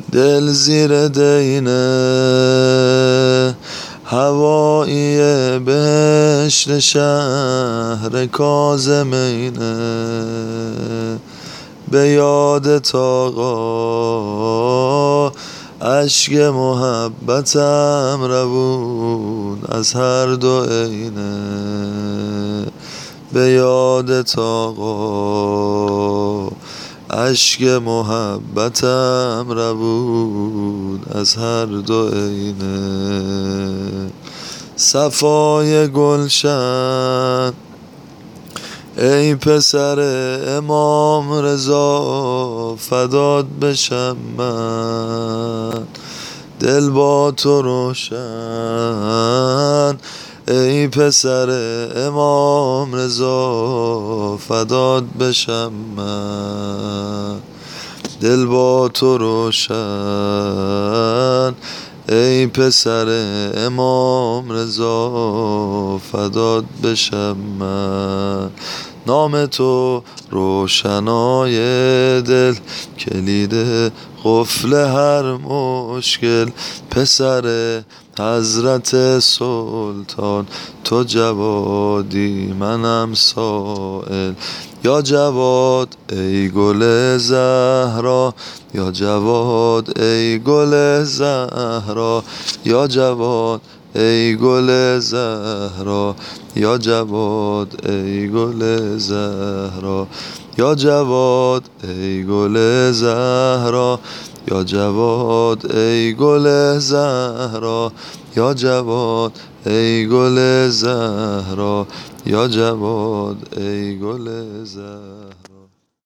دل زیر دینه هوایی بهشت شهر کاظمینه به یادت آقا اشک محبتم روون از هر دو عینه به یادت آقا اشک محبتم روون از هر دو عینه صفای گلشن ای پسر امام رضا فدات بشم من دل با تو روشن ای پسر امام رضا فدات بشم من دل با تو روشن ای پسر امام رضا فدات بشم من نام تو روشنای دل کلید قفل هر مشکل پسر حضرت سلطان تو جوادی منم سائل یا جواد ای گل زهرا یا جواد ای گل زهرا یا جواد ای گل زهرا یا جواد ای گل زهرا یا جواد ای گل زهرا یا جواد ای گل زهرا یا جواد ای گل زهرا یا جواد ای گل زهرا